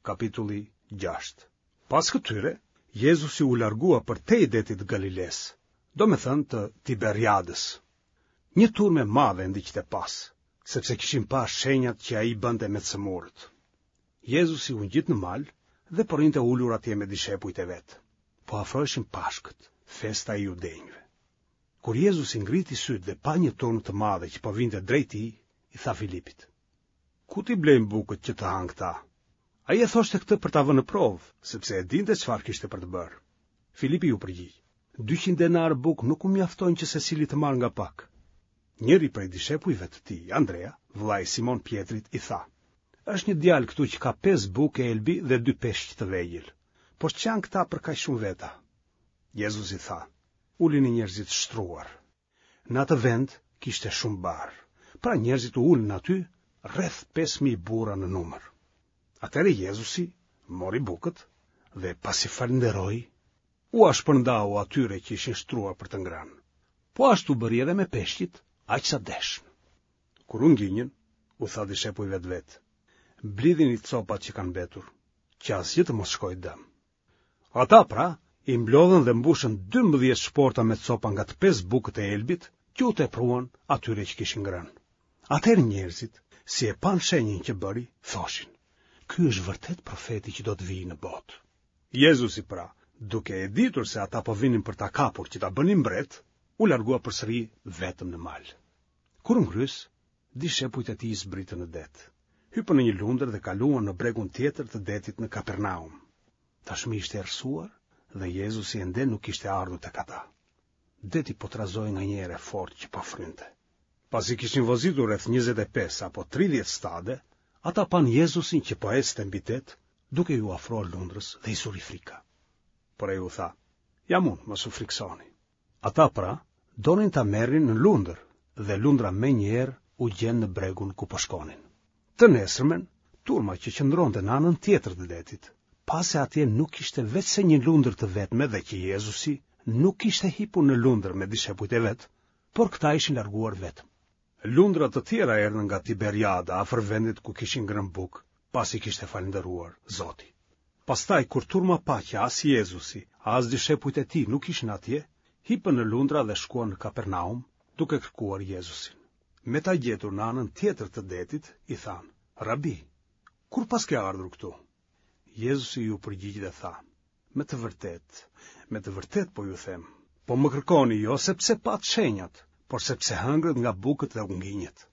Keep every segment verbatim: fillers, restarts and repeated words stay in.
kapitulli gjashtë. Pas këtyre, Jezusi u largua për te i detit Galiles, do me thënë të Tiberiadës. Një turme madhe ndiqte pas, sepse kishin pas shenjat që ai bënte me cëmurët. Jezusi u ngjit në mal dhe porrinte ulur atje me dishepujt e vet. Po afroheshin Pashkët, festa e judenjve. Kur Jezusi ngriti sytë dhe pa një turmë të madhe që po vinte drejt tij, i tha Filipit: "Ku ti blejmë bukët që të hanë këta?" Ai e thoshte këtë për ta vënë në provë, sepse e dinte çfarë kishte për të bërë. Filipi u përgjigj: "dyqind denar bukë nuk u mjaftojnë që secili të marrë nga pak." Njëri prej dishepujve të tij, Andrea, vllai i Simon Pjetrit, i tha: "Është një djalë këtu që ka pesë bukë elbi dhe dy peshq të vegjël. Po ç'janë këta për kaq shumë veta?" Jezusi tha: "Ulini njerëzit shtruar." Në atë vend kishte shumë barë, pra njerëzit u ulën aty, rreth pesë mijë burra në numër. Atëherë Jezusi mori bukët dhe pasi falenderoi, u ashpërndau atyre që ishin shtruar për të ngrënë. Po ashtu bëri edhe me peshqit, aq sa deshën. Kur u ngjinjën, u tha dishepujve të vet: "Blidhini copat që kanë mbetur, që asgjë të mos shkojë dëm." Ata pra i mblodhën dhe mbushën dymbëdhjetë shporta me copa nga të pesë bukët e elbit, që u tepruan atyre që kishin ngrënë. Atëherë njerëzit, si e pan shenjën që bëri, thoshin: "Ky është vërtet profeti që do të vijë në botë." Jezusi pra, duke e ditur se ata po vinin për ta kapur që ta bënin mbret, u largua përsëri vetëm në mal. Kur ngrys, dishepujt e tij zbritën në det, hypën në një lundër dhe kaluan në bregun tjetër të detit në Kapernaum. Tashmë ishte errësuar dhe Jezusi ende nuk kishte ardhur tek ata. Deti po trazoi nganjëherë fort që po frynte. Pasi kishin vozitur rreth njëzet e pesë apo tridhjetë stade, ata pan Jezusin që po ecte mbi det, duke ju afruar lundrës dhe i suri frika. Por ai u tha: "Jam unë, mos u friksoni." Ata pra donin ta merrin në lundër dhe lundra menjëherë u gjen në bregun ku po shkonin. Të nesërmen, turma që qëndronte në anën tjetër të detit, pasi atje nuk kishte vetëse një lundër të vetme dhe që Jezusi nuk kishte hipur në lundër me dishepujt e vet, por këta ishin larguar vetëm. Lundra të tjera erdhën nga Tiberiada, afër vendit ku kishin ngrënë bukë, pasi kishte falënderuar Zoti. Pastaj kur turma pa që as Jezusi, as dishepujt e tij nuk ishin atje, hipën në lundra dhe shkuan në Kapernaum, duke kërkuar Jezusin. Me ta gjetur në anën tjetër të detit, i thanë: "Rabi, kur pas ke ardhur këtu?" Jezusi ju përgjigj dhe tha: "Me të vërtet, me të vërtet po ju them, po më kërkoni jo sepse pat shenjat, por sepse hëngrët nga bukët dhe u ngjinjet.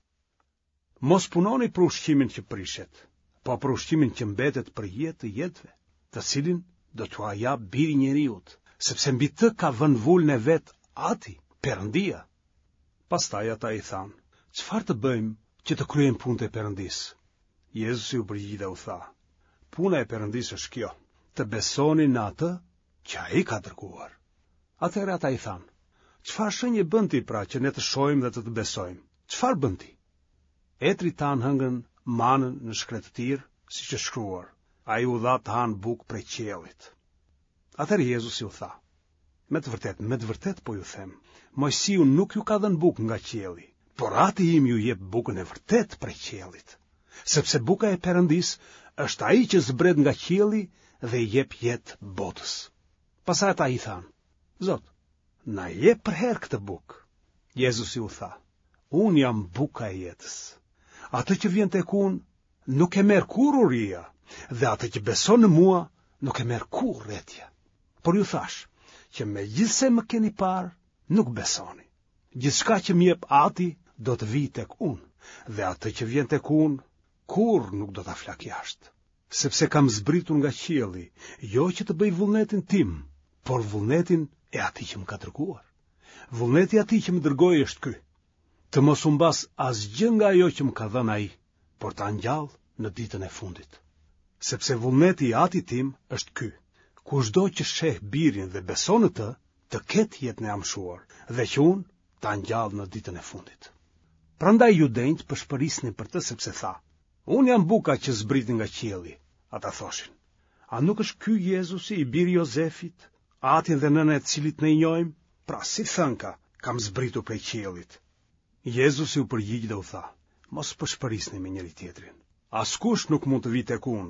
Mos punoni për ushqimin që prishet, po për ushqimin që mbetet për jetë të jetëve, të cilin do t'ua jap Biri i Njeriut, sepse mbi të ka vënë vulën e vet Ati, Perëndia." Pastaj ata i thanë: "Çfarë të bëjmë që të kryejmë punët e Perëndisë?" Jezusi u përgjigj dhe u tha: "Puna e Perëndisë është kjo, të besoni në atë që ai ka dërguar." Atëherë ata i thanë: "Çfarë shenjë bën ti pra që ne të shohim dhe të të besojmë? Çfarë bën ti?" Etri tan hëngrën manën në shkretë të tirë, siç është shkruar: "Ai u dha të hanë bukë prej qiellit." Atëherë Jezusi u tha: "Me të vërtet, me të vërtet po ju them, Mojsiu nuk ju ka dhënë bukë nga qielli, por Ati im ju jep bukën e vërtet prej qiellit, sepse buka e Perëndisë është ai që zbret nga qielli dhe i jep jetë botës." Pastaj ata i thanë: "Zot, na jep për herë këtë bukë." Jezusi u tha: "Unë jam buka e jetës. Atë që vjen tek unë nuk e merr kurrë uria, dhe atë që beson në mua nuk e merr kurrë rretja. Por ju thash që megjithse më keni parë, nuk besoni. Gjithçka që më jep Ati do të vijë tek unë, dhe atë që vjen tek unë kurrë nuk do ta flak jashtë. Sepse kam zbritur nga qielli, jo që të bëj vullnetin tim, por vullnetin e Atij që më ka dërguar. Vullneti i Atij që më dërgoi është ky: të mos u mbas asgjë nga ajo që më ka dhënë ai, por ta ngjall në ditën e fundit. Sepse vullneti i Atit tim është ky: kushdo që sheh Birin dhe beson në të, të ketë jetën e amshuar, dhe që unë ta ngjall në ditën e fundit." Prandaj judenjt përshpërisnin për të sepse tha: "Unë jam buka që zbriti nga qielli." Ata thoshin: "A nuk është ky Jezusi i biri Jozefit, Atin dhe nënën e cilit ne i njohim? Pra si thënka, kam zbritur prej qiellit." Jezusi u përgjigj dhe u tha: "Mos përshpërisni me njëri tjetrin. Askush nuk mund të vijë tek unë,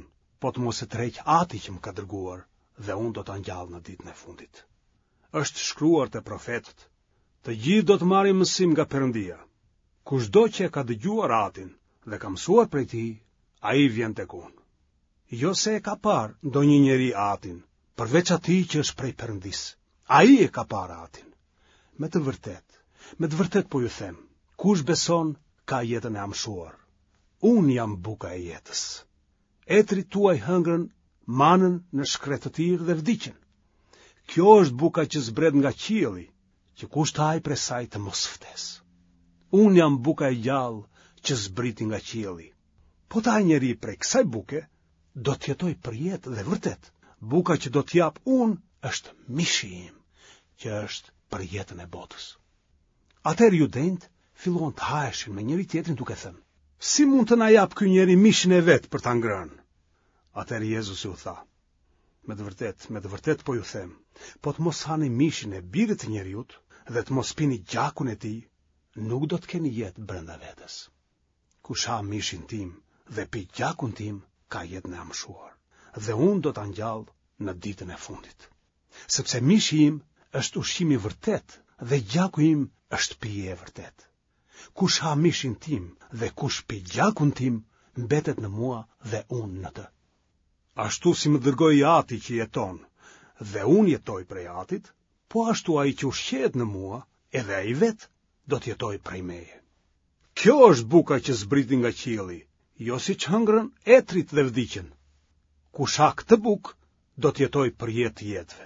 po të mos e tërheq ati që më ka dërguar, dhe unë do të angjall në ditën e fundit. Është shkruar te profetët, të gjithë do të marrin mësim nga Perëndia. Kushdo që e ka dëgjuar atin dhe ka mësuar prej tij, ai vjen tek unë. Jo se e ka parë ndonjë njeri atin, përveç atij që është prej Perëndis. Ai e ka parë atin. Me të vërtet, me të vërtet po ju them, kush beson ka jetën e amshuar. Unë jam buka e jetës. Etrit tuaj hëngrën manën në shkretë të tirë dhe vdiqen. Kjo është buka që zbret nga qielli, që kush haj prej saj të mos vdes. Unë jam buka e gjallë që zbriti nga qielli. Po ta njeri prej kësaj buke, do të jetoj për jetë dhe vërtet. Buka që do t'jap unë është mishi im, që është për jetën e botës. Atëherë ju dejnë filluan të haheshin me njëri tjetrin duke thënë: si mund të na jap ky njeri mishin e vet për ta ngrënë? Atëherë Jezusi u tha: me të vërtet, me të vërtet po ju them, po të mos hani mishin e birit të njeriut dhe të mos pini gjakun e tij, nuk do të keni jetë brenda vetes. Kush ha mishin tim dhe pi gjakun tim, ka jetën e amshuar, dhe unë do ta ngjall në ditën e fundit. Sepse mishi im është ushqimi i vërtet dhe gjaku im është pije e vërtet. Kush ha mishin tim dhe kush pi gjakun tim, mbetet në mua dhe unë në të. Ashtu si më dërgoi Ati që jeton, dhe unë jetoj prej Atit, po ashtu ai që ushqehet në mua, edhe ai vet do të jetoj prej meje. Kjo është buka që zbriti nga qielli, jo siç hëngrën etrit dhe vdiqen. Kush ha këtë bukë, do të jetoj për jetë të jetëve.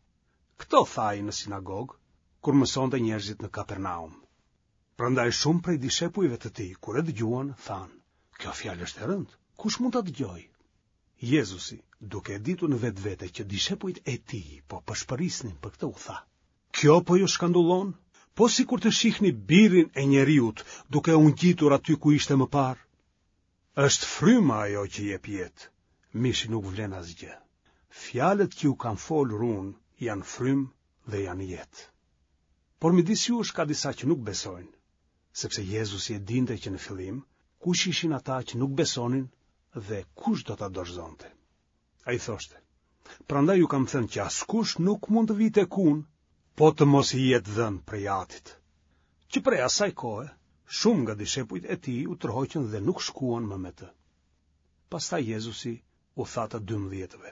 Këto tha ai në sinagogë, kur mësonte njerëzit në Kapernaum. Prandaj shumë prej dishepujve të tij, kur e dëgjuan, thanë: kjo fjalë është e rëndë, kush mund ta dëgjojë? Jezusi, duke e ditur në vetvete që dishepujt e tij po përshpërisnin për këtë, u tha: kjo po ju shkandullon? Po sikur të shihni birin e njeriut duke u ngjitur aty ku ishte më parë. Është fryma ajo që jep jetë, mishi nuk vlen asgjë. Fjalët që u kanë folur unë janë frymë dhe janë jetë. Por midis jush ka disa që nuk besojnë, sepse Jezusi e dinte që në fillim kush ishin ata që nuk besonin dhe kush do ta dorëzonte. Ai thoshte: prandaj ju kam thënë që askush nuk mund të vijë tek unë, po të mos i jetë dhënë prej Atit. Që prej asaj kohe, shumë nga dishepujt e tij u tërhoqën dhe nuk shkuan më me të. Pastaj Jezusi u tha të dymbëdhjetëve: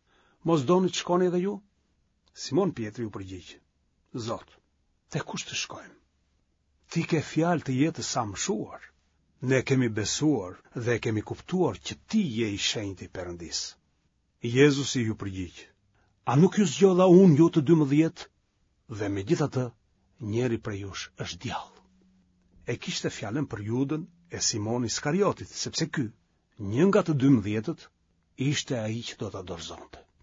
mos doni të shkoni edhe ju? Simon Pietri u përgjigj: Zot, te kush të shkojmë? Ti ke fjalë të jetës sa mshuar. Ne kemi besuar dhe kemi kuptuar që ti je i shenjtë i Perëndis. Jezusi ju përgjigj: a nuk ju zgjodha unë ju të dymbëdhjetë? Dhe megjithatë, njeri prej jush është djallë. E kishte fjalën për Judën e Simon Iskariotit, sepse ky, një nga të dymbëdhjetët, ishte ai që do ta dorëzonte.